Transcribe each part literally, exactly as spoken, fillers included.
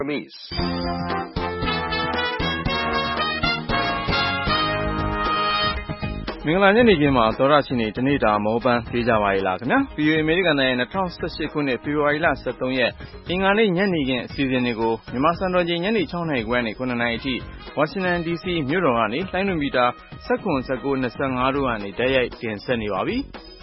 Burmese. မင်္ဂလာညနေခင်းမှာသောရရှိနေတနေ့တာမောပန်းပေးကြပါရဲ့လားခင်ဗျာ ဗီ အို အေ အမေရိကန်နိုင်ငံ၂၀၁၈ခုနှစ်ဖေဖော်ဝါရီလ၁၃ရက်အင်္ဂါနေ့ညနေခင်းအစီအစဉ်တွေကိုမြန်မာစံတော်ချိန်ညနေ၆နာရီခွဲနဲ့၇နာရီအထိဝါရှင်တန်ဒီစီမြို့တော်ကနေလိုင်းလွန်မီတာ၁၇ ၁၉ ၂၅တို့ကနေတိုက်ရိုက်တင်ဆက်နေပါပြီ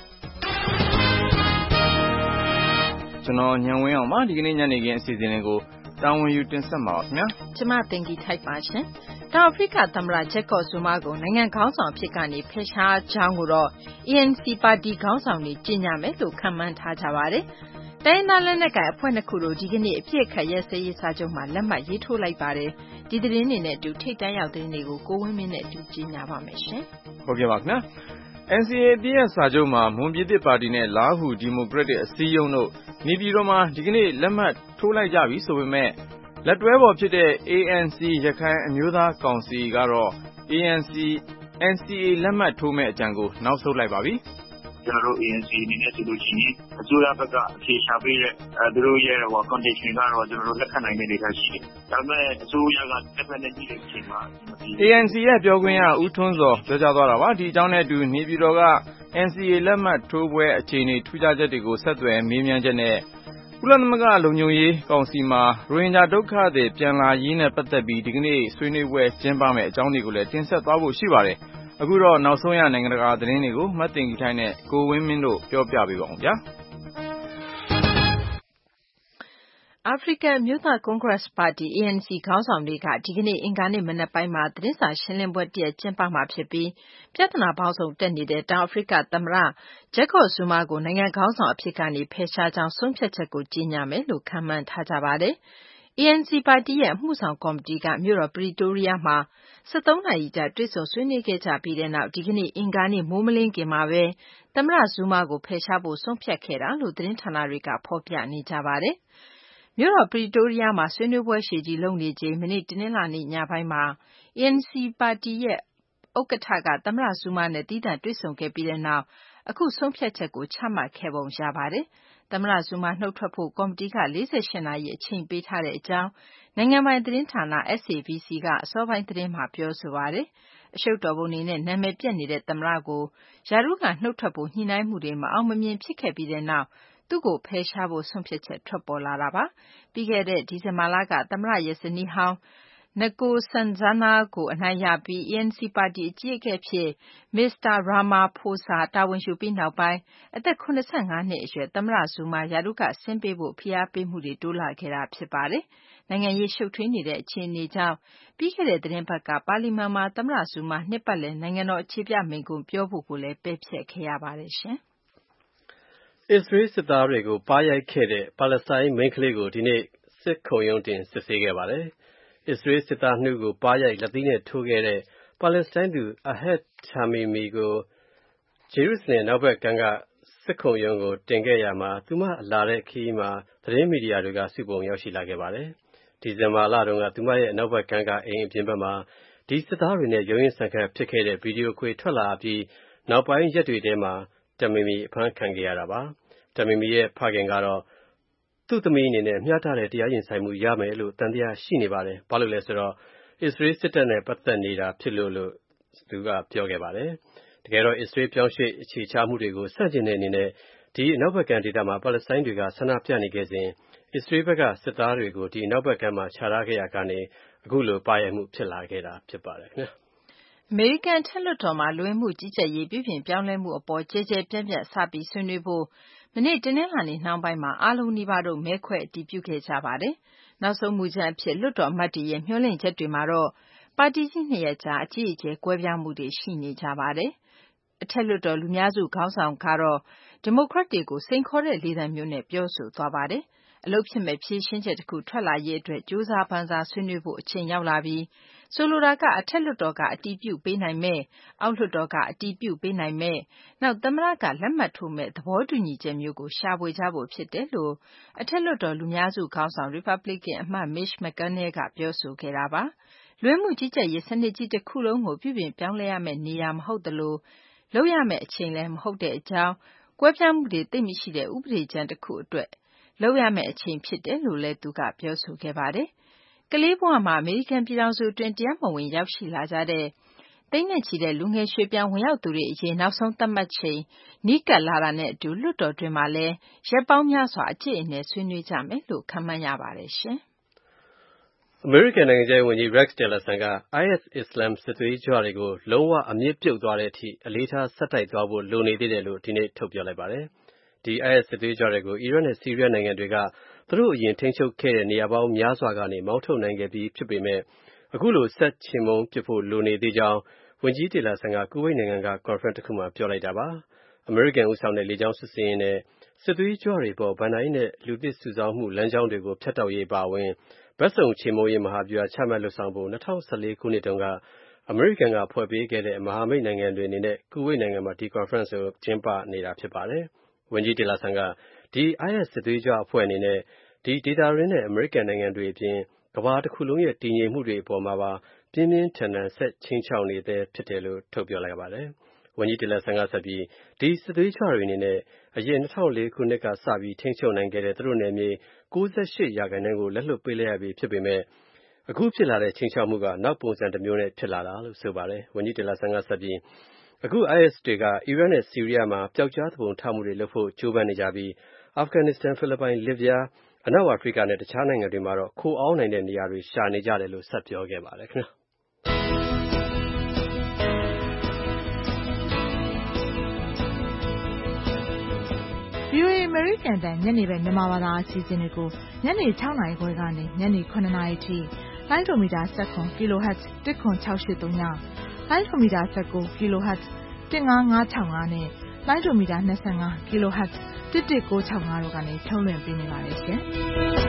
ကျွန်တော်ညံဝင်းအောင်ပါဒီကနေ့ညနေခင်းအစီအစဉ်တွေကိုတာဝန်ယူတင်ဆက်မှာပါခင်ဗျာကျမတင်ကြီးထိုက်ပါရှင်တောင်အာဖရိကသမ္မတဂျက်ကော့ဇူမာကိုနိုင်ငံခေါင်းဆောင်အဖြစ်ကနေဖယ်ရှားကြောင်းကိုတော့ အေ အန် စီ ပါတီခေါင်းဆောင်တွေကြေညာမယ်လို့ခန့်မှန်းထားကြပါတယ်။တိုင်းရင်းသားလက်နက်ကိုင်အဖွဲ့နှစ်ခုတို့ဒီကနေ့အပြစ်ခတ်ရဲစရေးစာချုပ်မှာလက်မှတ်ရေးထိုးလိုက်ပါတယ်။ဒီသတင်းတွေနဲ့အတူထိတ်တန့်ရောက်သတင်းတွေကိုကိုဝင်းမင်းနဲ့အတူကြေညာပါမယ်ရှင်။ဟုတ်ကဲ့ပါခင်ဗျာ။ အန် စီ အေ အပြည့်စာချုပ်မှာမွန်ပြည်သစ်ပါတီနဲ့လားဟူဒီမိုကရက်တစ်အစည်းအရုံးတို့နေပြည်တော်မှာဒီကနေ့လက်မှတ်ထိုးလိုက်ကြပြီဆိုပေမဲ့လက်တွဲပေါ်ဖြစ်တဲ့ အေ အန် စီ ရခိုင်အမျိုးသားကောင်စီကတော့ အေ အန် စီ အန် စီ အေ လက်မှတ်ထိုးမဲ့အကြံကိုနောက်ဆုတ်လိုက်ပါပြီ။ကျွန်တော်တို့ အေ အန် စီ အနေနဲ့ဆိုလို့ရှိရင်အစိုးရဘက်ကအဖြေရှာပေးတဲ့အဲသူတို့ရဲ့ဟို condition ကတော့ကျွန်တော်တို့လက်ခံနိုင်တဲ့ဒေသရှိတယ်။ဒါပေမဲ့အစိုးရကတစ်ဖက်နဲ့ကြည့်တဲ့အချိန်မှာအေ အန် စီ ရဲ့ပြောခွင့်ရဦးထွန်းစောပြောကြားသွားတာပါ။ဒီအကြောင်းနဲ့အတူနေပြည်တော်က အန် စီ အေ လက်မှတ်ထိုးပွဲအခြေအနေထူးခြားချက်တွေကိုဆက်သွယ်မေးမြန်းချက်နဲ့ကုလသမဂ္ဂလုံခြုံရေးကောင်စီမှာရိုဟင်ဂျာဒုက္ခသည်ပြန်လာရေးနဲ့ပတ်သက်ပြီးဒီကနေ့ဆွေးနွေးပွဲကျင်းပမယ့်အကြောင်းတွေကိုလည်းတင်ဆက်သွားဖို့ရှိပါတယ်။အခုတော့နောက်ဆုံးရနိုင်ငံတကာသတင်းတွေကိုမတ်တင်ကြီးထိုင်းနဲ့ကိုဝင်းမင်းတို့ပြောပြပေးပါအောင်ဗျာ။အာဖရိကန်အမျိုးသားကွန်ဂရက်ပါတီ အေ အန် စီ ခေါင်းဆောင်တွေကဒီကနေ့အင်္ဂါနေ့မနက်ပိုင်းမှာသတင်းစာရှင်းလင်းပွဲတရပ်ကျင်းပမှာဖြစ်ပြီးပြဿနာပေါင်းစုံတက်နေတဲ့တောင်အာဖရိကသမ္မတဂျက်ကော့ဇူမာကိုနိုင်ငံခေါင်းဆောင်အဖြစ်ကနေဖယ်ရှားကြောင်းဆုံးဖြတ်ချက်ကိုကြေညာမယ်လို့ခန့်မှန်းထားကြပါတယ်။ အေ အန် စီ ပါတီရဲ့အမှုဆောင်ကော်မတီကမြို့တော်ပရီတိုးရီးယားမှာ၁၃နာရီကြာတွေ့ဆုံဆွေးနွေးခဲ့ကြပြီးတဲ့နောက်ဒီကနေ့အင်္ဂါနေ့မိုးမလင်းခင်မှာပဲသမ္မတဇူမာကိုဖယ်ရှားဖို့ဆုံးဖြတ်ခဲ့တာလို့သတင်းဌာနတွေကဖော်ပြနေကြပါတယ်။မြို့တော်ပရီတိုးရီးယားမှာဆွေးနွေးပွဲရှည်ကြီးလုပ်နေချိန်မနေ့တနင်္လာနေ့ညပိုင်းမှာ အေ အန် စီ ပါတီရဲ့ဥက္ကဋ္ဌကသမ္မတဇူမာနဲ့သီးသန့်တွေ့ဆုံခဲ့ပြီးတဲ့နောက်အခုဆုံးဖြတ်ချက်ကိုချမှတ်ခဲ့ပုံရပါတယ်။သမ္မတဇူမာနှုတ်ထွက်ဖို့ကော်မတီက၄၈နာရီအချိန်ပေးထားတဲ့အကြောင်းနိုင်ငံပိုင်သတင်းဌာန အက်စ် အေ ဘီ စီ ကအစောပိုင်းသတင်းမှာပြောဆိုပါတယ်။အရှုပ်တော်ပုံတွေနဲ့နာမည်ပျက်နေတဲ့သမ္မတကိုရာထူးကနှုတ်ထွက်ဖို့ညှိနှိုင်းမှုတွေမအောင်မမြင်ဖြစ်ခဲ့ပြီးတဲ့နောက်သူ့ကိုဖယ်ရှားဖို့ဆုံးဖြတ်ချက်ထွက်ပေါ်လာတာပါ။ပြီးခဲ့တဲ့ဒီဇင်ဘာလကသမ္မတရဲ့ဇနီးဟောင်းNkosazana ကိုအနိုင်ရပြီး အေ အန် စီ ပါတီအကြီးအကဲအဖြစ်မစ္စတာ Ramaphosa တာဝန်ယူပြီးနောက်ပိုင်းအသက်၇၅နှစ်အရွယ်သမ္မတဇူမာရာထူးကဆင်းပေးဖို့ဖိအားပေးမှုတွေတိုးလာခဲ့တာဖြစ်ပါတယ်။နိုင်ငံရေးရှုပ်ထွေးနေတဲ့အခြေအနေကြောင့်ပြီးခဲ့တဲ့သတင်းပတ်ကပါလီမန်မှာသမ္မတဇူမာနှစ်ပတ်လည်နိုင်ငံတော်အခြေပြမိန့်ခွန်းပြောဖို့ကိုလည်းပယ်ဖျက်ခဲ့ရပါတယ်ရှင်။အစ္စရေးစစ်သားတွေကိုပါရိုက်ခဲ့တဲ့ပါလက်စတိုင်းမိန်းကလေးကိုဒီနေ့စစ်ခုံရုံးတင်စစ်ဆေးခဲ့ပါတယ်။အစ္စရေးစစ်သားနှုတ်ကိုပါရိုက်လက်သီးနဲ့ထိုးခဲ့တဲ့ပါလက်စတိုင်းသူအဟက်ချာမီမီကိုဂျေရုဆလင်နောက်ဘက်ကမ်းကစစ်ခုံရုံးကိုတင်ခဲ့ရမှာသူမလာတဲ့ခီးမှာသတင်းမီဒီယာတွေကစုပုံရောက်ရှိလာခဲ့ပါတယ်။ဒီဇင်ဘာလတုန်းကသူမရဲ့နောက်ဘက်ကမ်းကအိမ်အပြင်ဘက်မှာဒီစစ်သားတွေနဲ့ရုံးရင်ဆန်ခတ်ဖြစ်ခဲ့တဲ့ဗီဒီယိုခွေထွက်လာပြီးနောက်ပိုင်းရက်တွေထဲမှာတမီမီအဖမ်းခံခဲ့ရတာပါ။တမီမီရဲ့ဖခင်ကတော့သူ့သမီးအနေနဲ့မျှတတဲ့တရားရင်ဆိုင်မှုရမယ်လို့တန်တရားရှိနေပါတယ်။ဘာလို့လဲဆိုတော့အစ္စရေးစစ်တပ်နဲ့ပတ်သက်နေတာဖြစ်လို့လို့သူကပြောခဲ့ပါတယ်။တကယ်တော့အစ္စရေးပြောင်းရွှေ့အခြေချမှုတွေကိုဆန့်ကျင်တဲ့အနေနဲ့ဒီအနောက်ဘက်ကမ်းဒေသမှာပါလက်စတိုင်းတွေကဆန္ဒပြနေခဲ့စဉ်အစ္စရေးဘက်ကစစ်သားတွေကိုဒီအနောက်ဘက်ကမ်းမှာခြားထားခဲ့ရကနေအခုလိုပါရိုက်မှုဖြစ်လာခဲ့တာဖြစ်ပါတယ်ခင်ဗျာ။အမေရိကန်ထက်လွှတ်တော်မှာလူဝင်မှုကြီးကြပ်ရေးပြုပြင်ပြောင်းလဲမှုအပေါ်ကျယ်ကျယ်ပြန့်ပြန့်စပြီးဆွေးနွေးဖို့မနေ့တနင်္လာနေ့နှောင်းပိုင်းမှာအားလုံးနီးပါးတို့မဲခွဲအတည်ပြုခဲ့ကြပါတယ်။နောက်ဆုံးမူကြမ်းအဖြစ်လွှတ်တော်အမတ်တွေရဲ့မျှော်လင့်ချက်တွေမှာတော့ပါတီကြီးနှစ်ရပ်ကြားအကြီးအကျယ်ကွဲပြားမှုတွေရှိနေကြပါတယ်။အထက်လွှတ်တော်လူများစုခေါင်းဆောင်ကတော့ဒီမိုကရက်တွေကိုစိန်ခေါ်တဲ့လေသံမျိုးနဲ့ပြောဆိုသွားပါတယ်။အလုပ်ဖြစ်မဲ့ဖြည့်ရှင်းချက်တစ်ခုထွက်လာရေးအတွက်ကြိုးစားပမ်းစားဆွေးနွေးဖို့အချိန်ရောက်လာပြီးဆိုလိုတာကအထက်လွှတ်တော်ကအတည်ပြုပေးနိုင်မဲ့အောက်လွှတ်တော်ကအတည်ပြုပေးနိုင်မဲ့နောက်သမ္မတကလက်မှတ်ထိုးမဲ့သဘောတူညီချက်မျိုးကိုရှာဖွေကြဖို့ဖြစ်တယ်လို့အထက်လွှတ်တော်လူများစုခေါင်းဆောင် Republican အမတ် Mitch McConnell ကပြောဆိုခဲ့တာပါ။လူဝင်မှုကြီးကြပ်ရေးစနစ်ကြီးတစ်ခုလုံးကိုပြုပြင်ပြောင်းလဲရမယ့်နေရာမဟုတ်သလိုလုပ်ရမယ့်အချိန်လည်းမဟုတ်တဲ့အကြောင်းကွဲပြားမှုတွေသိပ်မရှိတဲ့ဥပဒေကြမ်းတစ်ခုအတွက်လုပ်ရမယ့်အချိန်ဖြစ်တယ်လို့လည်းသူကပြောဆိုခဲ့ပါတယ်။ကလေးဘဝမှာအမေရိကန်ပြည်ထောင်စုအတွင်းတရားမဝင်ရောက်ရှိလာကြတဲ့သိန်းနဲ့ချီတဲ့လူငယ်ရွှေ့ပြောင်းဝင်ရောက်သူတွေအရေးနောက်ဆုံးသတ်မှတ်ချိန်နီးကပ်လာတာနဲ့အတူလွှတ်တော်တွင်မှာလည်းရက်ပေါင်းများစွာအကျိတ်အနယ်ဆွေးနွေးကြမယ်လို့ခန့်မှန်းရပါတယ်ရှင်။အမေရိကန်နိုင်ငံခြားရေးဝန်ကြီး Rex Tillerson က အိုင်အက်စ် အစ္စလာမ်စစ်သွေးကြွတွေကိုလုံးဝအမြစ်ပြုတ်သွားတဲ့အထိအလေးထားဆက်တိုက်သွားဖို့လိုနေသေးတယ်လို့ဒီနေ့ထုတ်ပြောလိုက်ပါတယ်။ဒီ အိုင်အက်စ် စစ်သွေးကြွတွေကိုအီရတ်နဲ့ဆီးရီးယားနိုင်ငံတွေကသူတို့အရင်ထိန်းချုပ်ခဲ့တဲ့နေရာပေါင်းများစွာကနေမောင်းထုတ်နိုင်ခဲ့ပြီးဖြစ်ပေမဲ့အခုလိုဆက်ချေမှုန်းပစ်ဖို့လိုနေသေးကြောင်းဝန်ကြီး Tillerson ကကူဝိတ်နိုင်ငံက conference တစ်ခုမှာပြောလိုက်တာပါ။အမေရိကန်ဦးဆောင်တဲ့လေကြောင်းစစ်ဆင်ရေးနဲ့စစ်သွေးကြွတွေပေါ်ဘဏ္ဍာရေးနဲ့လူသစ်စုဆောင်းမှုလမ်းကြောင်းတွေကိုဖျက်တောက်ရေးပါဝင်ဘက်စုံချေမှုန်းရေးမဟာဗျူဟာချမှတ်လုပ်ဆောင်ဖို့၂၀၁၄ခုနှစ်တုန်းကအမေရိကန်ကဖွဲ့ပေးခဲ့တဲ့မဟာမိတ်နိုင်ငံတွေအနေနဲ့ကူဝိတ်နိုင်ငံမှာဒီ conference ကိုကျင်းပနေတာဖြစ်ပါတယ်။ဝန်ကြီး Tillerson ကဒီ အိုင်အက်စ် စစ်သွေးကြွအဖွဲ့အနေနဲ့ဒီဒေသတွင်းနဲ့အမေရိကန်နိုင်ငံတွေအပြင်ကမ္ဘာတစ်ခုလုံးရဲ့တည်ငြိမ်မှုတွေအပေါ်မှာပါပြင်းပြင်းထန်ထန်ဆက်ခြိမ်းခြောက်နေသေးဖြစ်တယ်လို့ထုတ်ပြောလိုက်ပါတယ်။ဝန်ကြီး Tillerson ကဆက်ပြီးဒီစစ်သွေးကြွတွေအနေနဲ့အရင်၂၀၀၄ခုနှစ်ကစပြီးထိန်းချုပ်နိုင်ခဲ့တဲ့သူတို့နယ်မြေ၉၈ရာခိုင်နှုန်းကိုလက်လွှတ်ပေးလိုက်ရပြီဖြစ်ပေမဲ့အခုဖြစ်လာတဲ့ခြိမ်းခြောက်မှုကနောက်ပုံစံတစ်မျိုးနဲ့ဖြစ်လာတာလို့ဆိုပါတယ်။ဝန်ကြီး Tillerson ကဆက်ပြီးအခု အိုင်အက်စ် တွေကအီရတ်နဲ့ဆီးရီးယားမှာပျောက်ကြားသူပုန်ထမှုတွေလုပ်ဖို့ကြိုးပမ်းနေကြပြီးအာဖဂန်နစ္စတန်ဖိလစ်ပိုင်လစ်ဗျားအနောက်အာဖရိကနဲ့တခြားနိုင်ငံတွေမှာတော့ခိုအောင်းနိုင်တဲ့နေရာတွေရှာနေကြတယ်လို့ဆက်ပြောခဲ့ပါတယ်ခင်ဗျာဗွီအိုအေ American တန်ညနေပဲမြန်မာဘာသာအစီအစဉ်တွေကိုညနေ၆နာရီခွဲကနေညနေ၇နာရီထိလိုင်းဒိုမီတာ၁၇ kHz တစ်ခွန်၆၈၃ညလိုင်းဒိုမီတာ၁၉ kHz တစ်၅၅၆၅နဲ့လိုင်းဒိုမီတာ၂၅ kHz တစ်၁၉၆၅တို့ကနေထုတ်လွှင့်ပေးနေပါတယ်ရှင်။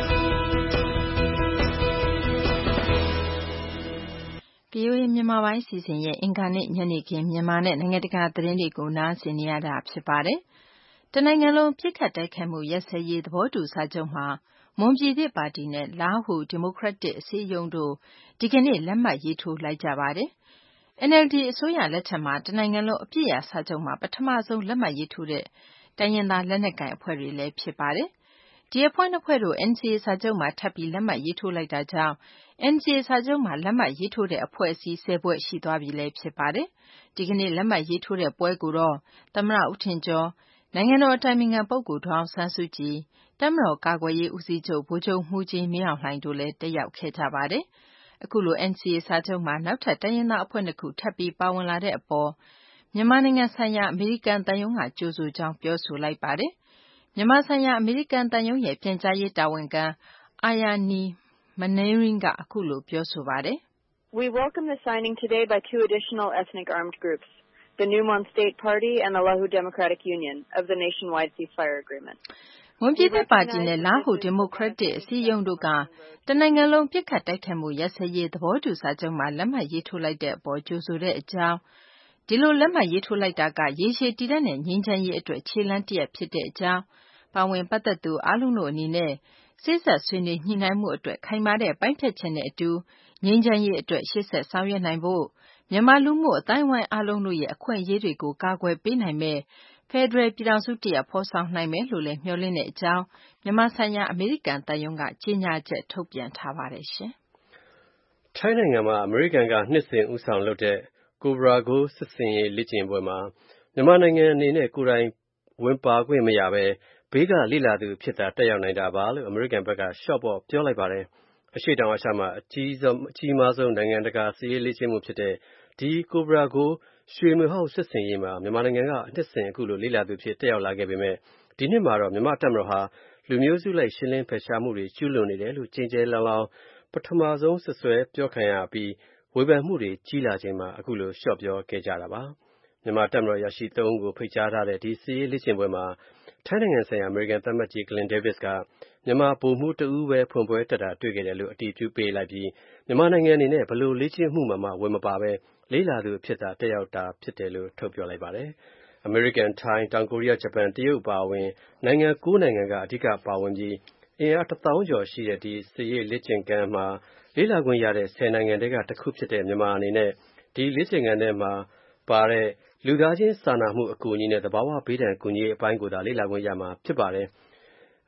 ဗွီအိုအေမြန်မာပိုင်းစီစဉ်ရဲ့အင်္ဂါနေ့ညနေခင်းမြန်မာနဲ့နိုင်ငံတကာသတင်းတွေကိုနားဆင်နေရတာဖြစ်ပါတယ်။တနိုင်ငံလုံးပြစ်ခတ်တိုက်ခိုက်မှုရက်စက်ရေးသဘောတူစာချုပ်မှာမွန်ပြည်သစ်ပါတီနဲ့လားဟူဒီမိုကရက်တစ်အစည်းအရုံးတို့ဒီကနေ့လက်မှတ်ရေးထိုးလိုက်ကြပါတယ်။ အန်အယ်လ်ဒီအစိုးရလက်ထက်မှာတနိုင်ငံလုံးအပြည့်အဝစာချုပ်မှာပထမဆုံးလက်မှတ်ရေးထိုးတဲ့တိုင်းရင်းသားလက်နက်ကိုင်အဖွဲ့တွေလည်းဖြစ်ပါတယ်။ဒီအဖွဲ့နှစ်ဖွဲ့တို့ အန်စီအေ စာချုပ်မှာထပ်ပြီးလက်မှတ်ရေးထိုးလိုက်တာကြောင့် အန်စီအေ စာချုပ်မှာလက်မှတ်ရေးထိုးတဲ့အဖွဲ့အစည်း၁၀ဖွဲ့ရှိသွားပြီလည်းဖြစ်ပါတယ်။ဒီကနေ့လက်မှတ်ရေးထိုးတဲ့ပွဲကိုတော့သမ္မတဦးထင်ကျော်၊နိုင်ငံတော်အတိုင်ပင်ခံပုဂ္ဂိုလ်ဒေါ်အောင်ဆန်းစုကြည်၊တပ်မတော်ကာကွယ်ရေးဦးစီးချုပ်ဗိုလ်ချုပ်မှူးကြီးမင်းအောင်လှိုင်တို့လည်းတက်ရောက်ခဲ့ကြပါတယ်။အခုလို အန်စီအေ စာချုပ်မှာနောက်ထပ်တိုင်းရင်းသားအဖွဲ့နှစ်ခုထပ်ပြီးပါဝင်လာတဲ့အပေါ်မြန်မာနိုင်ငံဆိုင်ရာအမေရိကန်သံရုံးကကြိုဆိုကြောင်းပြောဆိုလိုက်ပါတယ်။မြန်မာဆိုင်ရာအမေရိကန်သံရုံးရဲ့ပြန်ကြားရေးတာဝန်ခံ Aryani Manring ကအခုလိုပြောဆိုပါတယ်။ We welcome the signing today by two additional ethnic armed groups, the Newmont State Party and the Lahu Democratic Union, of the nationwide ceasefire agreement. မွန်ပြည်သစ်ပါတီနဲ့လားဟူဒီမိုကရက်တစ်အစည်းအရုံးတို့ကတနိုင်ငံလုံးပြစ်ခတ်တိုက်ခိုက်မှုရက်စက်ရေးသဘောတူစာချုပ်မှာလက်မှတ်ရေးထိုးလိုက်တဲ့အပေါ်ကြိုဆိုတဲ့အကြောင်းဒီလိုလက်မှတ်ရေးထိုးလိုက်တာကရေရှည်တည်တံ့တဲ့ငြိမ်းချမ်းရေးအတွက်ခြေလှမ်းတစ်ရပ်ဖြစ်တဲ့အကြောင်းပါဝင်ပတ်သက်သူအားလုံးတို့အနေနဲ့စေ့စပ်ဆွေးနွေးညှိနှိုင်းမှုအတွက်ခိုင်မာတဲ့ပိုင်းဖြတ်ချက်နဲ့အတူငြိမ်းချမ်းရေးအတွက်ရှေ့ဆက်ဆောင်ရွက်နိုင်ဖို့မြန်မာလူမှုအသိုင်းအဝိုင်းအားလုံးတို့ရဲ့အခွင့်အရေးတွေကိုကာကွယ်ပေးနိုင်မယ့်ဖယ်ဒရယ်ပြည်ထောင်စုတစ်ရပ်ဖော်ဆောင်နိုင်မယ်လို့လည်းမျှော်လင့်တဲ့အကြောင်းမြန်မာဆိုင်ရာအမေရိကန်သံရုံးကကြေညာချက်ထုတ်ပြန်ထားပါတယ်ရှင်။ထိုင်းနိုင်ငံမှာအမေရိကန်ကနှစ်စဉ်ဦးဆောင်လုပ်တဲ့ Cobra Gold စစ်ဆင်ရေးလေ့ကျင့်ပွဲမှာမြန်မာနိုင်ငံအနေနဲ့ကိုယ်တိုင်ဝင်ပါခွင့်မရဘဲဘေးကလေ့လာသူအဖြစ်သာတက်ရောက်နိုင်တာပါလို့အမေရိကန်ဘက်ကရှော့ပေါ့ပြောလိုက်ပါတယ်။အရှေ့တောင်အာရှမှာအကြီးဆုံးအကြီးမားဆုံးနိုင်ငံတကာစစ်ရေးလေ့ကျင့်မှုဖြစ်တဲ့ဒီ Cobra Gold ရွှေမြဟောက်စစ်ဆင်ရေးမှာမြန်မာနိုင်ငံကနှစ်စဉ်အခုလိုလေ့လာသူဖြစ်တက်ရောက်လာခဲ့ပေမဲ့ဒီနှစ်မှာတော့မြန်မာတပ်မတော်ဟာလူမျိုးစုလိုက်ရှင်းလင်းဖယ်ရှားမှုတွေကျူးလွန်နေတယ်လို့ကြင်ကြဲလောင်လောင်ပထမဆုံးဆွဆွဲပြောခံရပြီးဝေဖန်မှုတွေကြီးလာချိန်မှာအခုလိုရှော့ပြောခဲ့ကြတာပါ။မြန်မာတပ်မတော်ရရှိသုံးဦးကိုဖိတ်ကြားထားတဲ့ဒီစစ်ရေးလေ့ကျင့်ပွဲမှာထိုင်းနိုင်ငံဆိုင်ရာအမေရိကန်သံအမတ်ကြီး Glenn Davis ကမြန်မာဗိုလ်မှူးတဦးပဲဖွင့်ပွဲတက်တာတွေ့ခဲ့တယ်လို့အတည်ပြုပေးလိုက်ပြီးမြန်မာနိုင်ငံအနေနဲ့ဘယ်လိုလေ့ကျင့်မှုမှမဝင်မပါဘဲလေ့လာသူအဖြစ်သာတက်ရောက်တာဖြစ်တယ်လို့ထုတ်ပြောလိုက်ပါတယ်။အမေရိကန်၊ထိုင်း၊တောင်ကိုရီးယား၊ဂျပန်၊တရုတ်အပါအဝင်နိုင်ငံ၉နိုင်ငံကအဓိကပါဝင်ပြီးအင်အားတစ်သောင်းကျော်ရှိတဲ့ဒီစစ်ရေးလေ့ကျင့်ခန်းမှာလေ့လာခွင့်ရတဲ့ဆယ်နိုင်ငံထဲကတစ်ခုဖြစ်တဲ့မြန်မာအနေနဲ့ဒီလေ့ကျင့်ခန်းထဲမှာပါတဲ့လူသားချင်းစာနာမှုအကူအညီနဲ့သဘာဝဘေးဒဏ်ကူညီရေးအပိုင်းကိုသာလေ့လာခွင့်ရမှာဖြစ်ပါတယ်။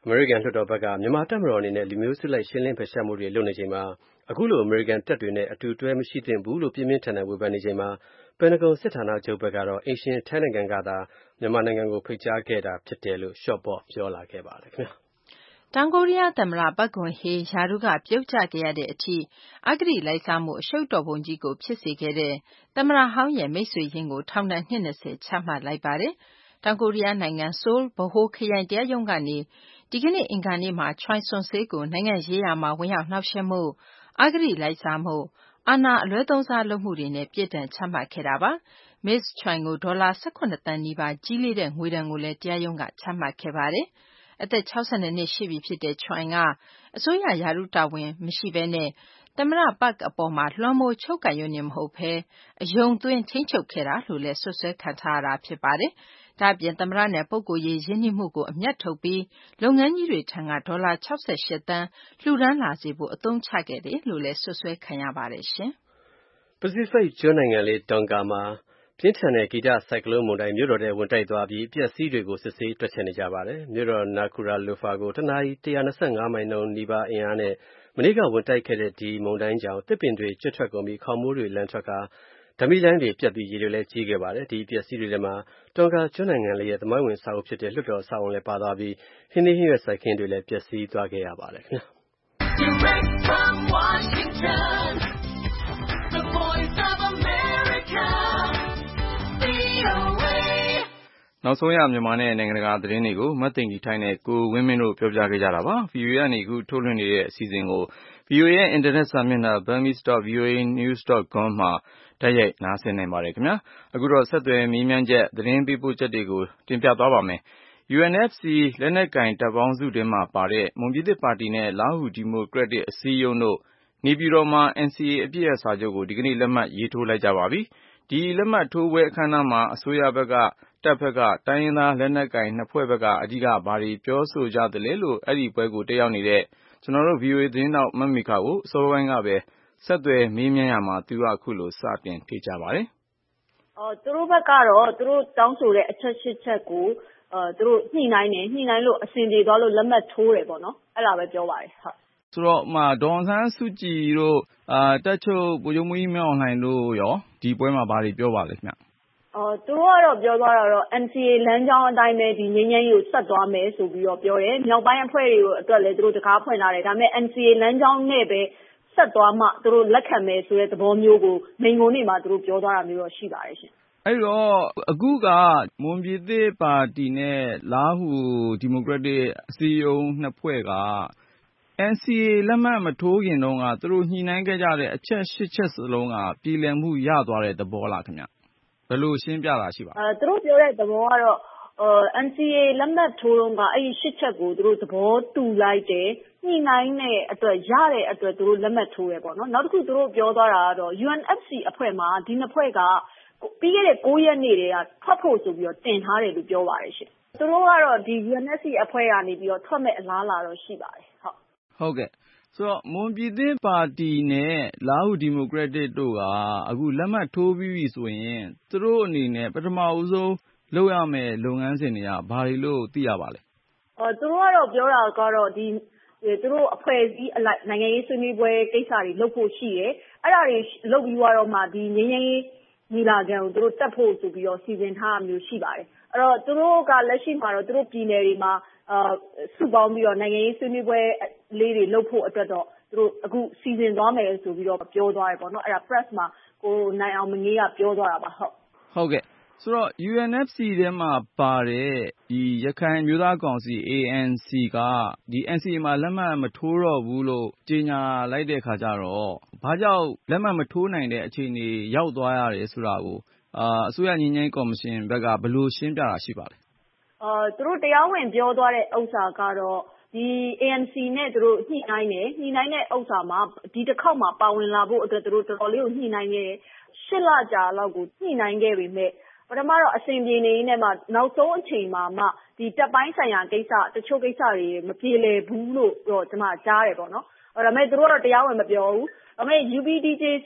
အမေရိကန်လွှတ်တော်ဘက်ကမြန်မာတပ်မတော်အနေနဲ့လူမျိုးစုလိုက်ရှင်းလင်းဖယ်ရှားမှုတွေလုပ်နေချိန်မှာအခုလိုအမေရိကန်တပ်တွေနဲ့အတူတွဲမရှိသင့်ဘူးလို့ပြင်းပြင်းထန်ထန်ဝေဖန်နေချိန်မှာပန်တဂွန်စစ်ဌာနချုပ်ဘက်ကတော့အိမ်ရှင်ထိုင်းနိုင်ငံကသာမြန်မာနိုင်ငံကိုဖိတ်ကြားခဲ့တာဖြစ်တယ်လို့လျှော့ပေါ့ပြောလာခဲ့ပါတယ်ခင်ဗျာတောင်ကိုရီးယားသမ္မတပက်ဂွန်ဟေးယာရုကပြုတ်ကျခဲ့ရတဲ့အထိအဂတိလိုက်စားမှုအရှုပ်တော်ပုံကြီးကိုဖြစ်စေခဲ့တဲ့သမ္မတဟောင်းရဲ့မိတ်ဆွေရင်းကိုထောင်ဒဏ်နှစ်၂၀ချမှတ်လိုက်ပါတယ်။တောင်ကိုရီးယားနိုင်ငံဆိုးလ်ဗဟိုခရိုင်တရားရုံးကနေဒီကနေ့အင်္ဂါနေ့မှာ Choi Soon-sil ကိုနိုင်ငံရေးရာမှာဝင်ရောက်နှောက်ယှက်မှုအဂတိလိုက်စားမှုအာဏာအလွဲသုံးစားလုပ်မှုတွေနဲ့ပြစ်ဒဏ်ချမှတ်ခဲ့တာပါ။ Miss Choi ကိုဒေါ်လာ၁၇သန်းနီးပါးကြီးလေးတဲ့ငွေဒဏ်ကိုလည်းတရားရုံးကချမှတ်ခဲ့ပါတယ်။အသက်၆၂နှစ်ရှိပြီဖြစ်တဲ့ Choi ကအစိုးရရာထူးတာဝန်မရှိဘဲနဲ့သမ္မတ Park အပေါ်မှာလွှမ်းမိုးချုပ်ကိုင်ရုံနဲ့မဟုတ်ဘဲအယုံသွင်းထိန်းချုပ်ခဲ့တာလို့လည်းစွပ်စွဲခံထားရတာဖြစ်ပါတယ်။ဒါ့အပြင်သမ္မတနဲ့ပုဂ္ဂိုလ်ရေးရင်းနှီးမှုကိုအမြတ်ထုတ်ပြီးလုပ်ငန်းကြီးတွေထံကဒေါ်လာ၆၈သန်းလှူဒန်းလာစေဖို့အသုံးချခဲ့တယ်လို့လည်းစွပ်စွဲခံရပါတယ်ရှင်။ပစိဖိတ်ကျွန်းနိုင်ငံလေးတွန်ဂါမှာပြင်းထန်တဲ့ဂီတဆိုင်ကလုန်းမုန်တိုင်းမြို့တော်ထဲဝင်တိုက်သွားပြီးအပျက်အစီးတွေကိုစစ်ဆေးတွက်ချက်နေကြပါတယ်။မြို့တော်နာကူရာလိုဖာကိုတနာရီ၁၂၅မိုင်နှုန်းနီးပါးအင်အားနဲ့မနေ့ကဝင်တိုက်ခဲ့တဲ့ဒီမုန်တိုင်းကြောင့်တစ်ပင်တွေကျွတ်ထွက်ကုန်ပြီးခေါင်မိုးတွေလန်ထွက်ကာဓမီလိုင်းတွေပြတ်ပြီးရေတွေလည်းကြီးခဲ့ပါတယ်။ဒီအပျက်အစီးတွေထဲမှာတွန်ဂါကျွန်းနိုင်ငံလေးရဲ့သမိုင်းဝင်အဆောက်အဦဖြစ်တဲ့လွှတ်တော်အဆောက်အအုံလည်းပါသွားပြီးဟင်းသီးဟင်းရွက်စိုက်ခင်းတွေလည်းပျက်စီးသွားခဲ့ရပါတယ်ခင်ဗျာ။ Direct from Washington, the voice of America, နောက်ဆုံးရမြန်မာနဲ့နိုင်ငံတကာသတင်းတွေကိုမသိင်္ဂီထိုင်းနဲ့ကိုဝင်းမင်းတို့ပြောပြခဲ့ကြတာပါ။ ဗီအိုအေကနေအခုထုတ်လွှင့်နေတဲ့အစီအစဉ်ကို ဗီအိုအေရဲ့အင်တာနက်စာမျက်နှာ burmese dot v o a news dot com မှာတိုက်ရိုက်နားဆင်နိုင်ပါတယ်ခင်ဗျာ။အခုတော့ဆက်သွယ်မေးမြန်းချက်သတင်းပေးပို့ချက်တွေကိုတင်ပြသွားပါမယ်။ ယူအန်အက်ဖ်စီ လက်နက်ကိုင်တပ်ပေါင်းစုထဲမှာပါတဲ့မွန်ပြည်သစ်ပါတီနဲ့လားဟူဒီမိုကရက်တစ်အစည်းအရုံးတို့နေပြည်တော်မှာ အန်စီအေ အပစ်ရပ်စာချုပ်ကိုဒီကနေ့လက်မှတ်ရေးထိုးလိုက်ကြပါပြီ။ဒီလက်မှတ်ထိုးပွဲအခမ်းအနားမှာအစိုးရဘက်ကတပ်ဘက်ကတိုင်းရင်းသားလက်နက်ကိုင်နှစ်ဖွဲ့ဘက်ကအဓိကဘာတွေပြောဆိုကြသလဲလို့အဲဒီပွဲကိုတက်ရောက်နေတဲ့ကျွန်တော်တို့ ဗွီအိုအေ သတင်းထောက်မမေခကိုအစောပိုင်းကပဲဆက်သွယ်မေးမြန်းရာမှာသူကအခုလိုစတင်ဖြေကြားပါတယ်။အော်သူတို့ဘက်ကတော့သူတို့တောင်းဆိုတဲ့အချက်၈ချက်ကိုအဲသူတို့ညှိနှိုင်းတယ်ညှိနှိုင်းလို့အဆင်ပြေသွားလို့လက်မှတ်ထိုးတယ်ပေါ့နော်အဲ့ဒါပဲပြောပါတယ်ဟုတ်ဆိုတော့မှဒေါ်အောင်ဆန်းစုကြည်တို့အာတက်ချုပ်ဗိုလ်ချုပ်မူကြီးမင်းအောင်လှိုင်တို့ရောဒီပွဲမှာဘာတွေပြောပါလဲခင်ဗျအော်သူတို့ကတော့ပြောသွားတာတော့ အန်စီအေ လမ်းကြောင်းအတိုင်းပဲဒီငြိမ်းချမ်းရေးကိုဆက်သွားမယ်ဆိုပြီးတော့ပြောတယ်မြောက်ပိုင်းအဖွဲ့တွေကိုအတွက်လည်းသူတို့တကားဖွင့်လာတယ်ဒါပေမဲ့ အန်စီအေ လမ်းကြောင်းနဲ့ပဲဆက်သွားမှသူတို့လက်ခံမယ်ဆိုတဲ့သဘောမျိုးကိုမိန်ငုံနေမှာသူတို့ပြောသွားတာမျိုးတော့ရှိပါတယ်ရှင်အဲ့တော့အခုကမွန်ပြည်သစ်ပါတီနဲ့လားဟူဒီမိုကရက်တစ်အစည်းအရုံးနှစ်ဖွဲ့က အန်စီအေ လက်မှတ်မထိုးခင်တုန်းကသူတို့ညှိနှိုင်းခဲ့ကြတဲ့အချက်၈ချက်စလုံးကပြည်လည်မှုရသွားတဲ့သဘောလားခင်ဗျဘယ်လိုရှင်းပြတာရှိပါအဲသူတို့ပြောတဲ့သဘောကတော့အန်စီအေ လက်မှတ်ထိုးတော့ကအဲ့ဒီ၈ချက်ကိုသူတို့သဘောတူလိုက်တယ်ညှိနှိုင်းတဲ့အတွက်ရတဲ့အတွက်သူတို့လက်မှတ်ထိုးရပေါ့နော်နောက်တစ်ခုသူတို့ပြောသွားတာကတော့ ယူအန်အက်ဖ်စီ အဖွဲ့မှာဒီနှစ်ဖွဲ့ကပြီးခဲ့တဲ့၉ရက်နေ့တည်းကထွက်ဖို့ဆိုပြီးတော့တင်ထားတယ်လို့ပြောပါတယ်ရှင်သူတို့ကတော့ဒီ ယူအန်အက်ဖ်စီ အဖွဲ့ကနေပြီးတော့ထွက်မဲ့အလားအလာတော့ရှိပါတယ်ဟုတ်ဟုတ်ကဲ့ဆိုတော့မွန်ပြည်သစ်ပါတီနဲ့လားဟူဒီမိုကရက်တစ်တို့ကအခုလက်မှတ်ထိုးပြီးပြီဆိုရင်သူတို့အနေနဲ့ပထမဦးဆုံးလုပ်ရမယ့်လုပ်ငန်းစဉ်တွေကဘာတွေလို့သိရပါလဲအော်သူတို့ကတော့ပြောတာကတော့ဒီသူတို့အဖွဲ့အစည်းအလိုက်နိုင်ငံရေးဆွေးနွေးပွဲကိစ္စတွေလုပ်ဖို့ရှိတယ်အဲ့ဒါတွေလုပ်ပြီးတော့မှဒီငြိမ်းချမ်းရေးညီလာခံကိုသူတို့တက်ဖို့ဆိုပြီးတော့စီစဉ်ထားတာမျိုးရှိပါတယ်အဲ့တော့သူတို့ကလက်ရှိမှာတော့သူတို့ပြည်နယ်တွေမှာအာစုပေါင်းပြီးတော့နိုင်ငံရေးဆွေးနွေးပွဲလေးတွေလုပ်ဖို့အတွက်တော့သူတို့အခုစီစဉ်သွားမယ်ဆိုပြီးတော့ပြောသွားတယ်ပေါ့နော်အဲ့ဒါ press မှာကိုနိုင်အောင်မငေးကပြောသွားတာပါဟုတ်ဟုတ်ကဲ့ဆိုတော့ ယူအန်အက်ဖ်စီ ထဲမှာပါတဲ့ဒီရခိုင်အမျိုးသားကောင်စီ အေအန်စီ ကဒီ အန်စီအေ မှာလက်မှတ်မထိုးတော့ဘူးလို့ကြေညာလိုက်တဲ့ခါကျတော့ဘာကြောင့်လက်မှတ်မထိုးနိုင်တဲ့အခြေအနေရောက်သွားရတယ်ဆိုတာကိုအာအစိုးရငြိမ်းချမ်းရေးကော်မရှင်ဘက်ကဘယ်လိုရှင်းပြတာရှိပါလဲအာသူတို့တရားဝင်ပြောသွားတဲ့ဥစ္စာကတော့ဒီ အေအန်စီ နဲ့သူတို့ညှိနှိုင်းတယ်ညှိနှိုင်းတဲ့ဥစ္စာမှာဒီတစ်ခေါက်မှာပါဝင်လာဖို့အတွက်သူတို့တော်တော်လေးကိုညှိနှိုင်းခဲ့ရှစ်လကြာလောက်ကိုညှိနှိုင်းခဲ့ပေမဲ့ပထမတော့အစဉ်ပြေနေနေမှနောက်ဆုံးအချိန်မှာမှဒီတပ်ပိုင်းဆိုင်ရာကိစ္စတချို့ကိစ္စတွေမပြေလည်ဘူးလို့တော့ကျွန်မကြားတယ်ပေါ့နော်အဲ့ဒါပေမဲ့သူတို့ကတော့တရားဝင်မပြောဘူးဒါပေမဲ့ ယူ ပီ ဒီ ဂျေ စီ